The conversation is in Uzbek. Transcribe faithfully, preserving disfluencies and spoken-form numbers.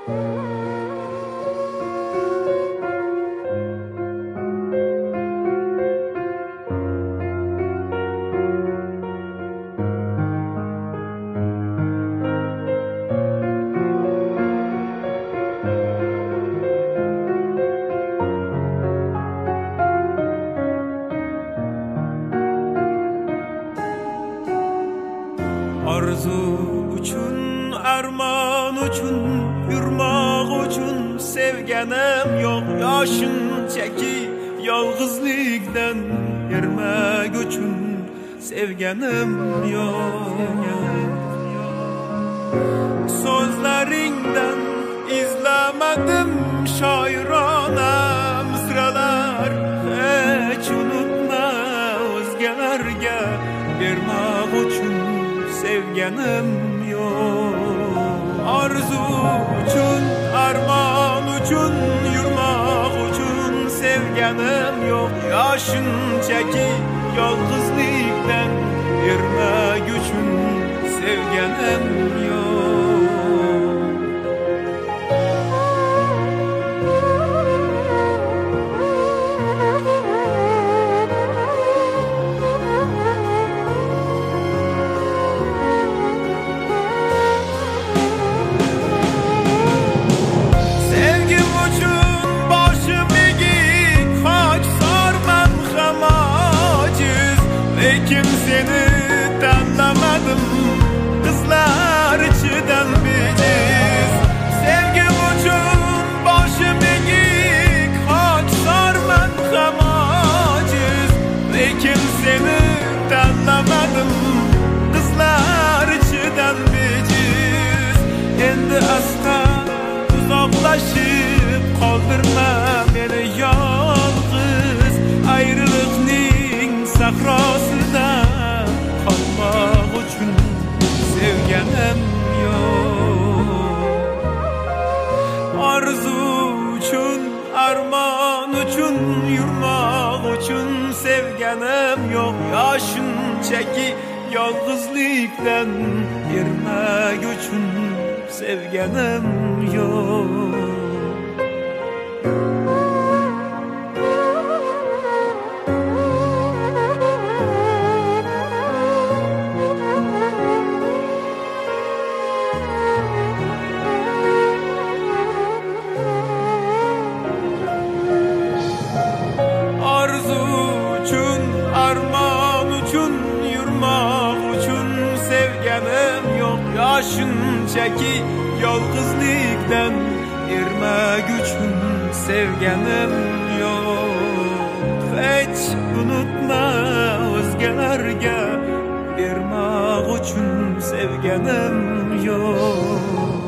Arzu uchun, armon uchun, yurmoq uchun sevganim yo'q. Yoshunchaki yolg'izlikdan ermak uchun sevganim yo'q. So'zlaringdan izlamadim shoirona misralar. Hech unutma o'zgalarga bermoq uchun sevganim yo'q. Arzu uchun, armon uchun, yurmoq uchun sevganim yo'q. Yoshunchaki yolg'izlikdan ermak uchun sevganim yo'q. Lekin seni tanlamadım, kızlar içinden biciz. Sevgim uchun boshim egik, haq sorman ham ojiz. Lekin seni tanlamadım, kızlar içinden biciz. Endi asta uzoqlashib qoldirma meni yolg'iz. Ayriliqning sahrosida qolmoq uchun sevganim yo'q. Arzu uchun, armon uchun, yurmoq uchun sevganim yo'q. Yoshunchaki yolg'izlikdan ermak uchun sevganim yo'q. Armon uchun, yurmoq uchun sevganim yo'q. Yoshunchaki yolg'izlikdan ermak uchun sevganim yo'q. Hech unutma o'zgalarga bermoq uchun sevganim yo'q.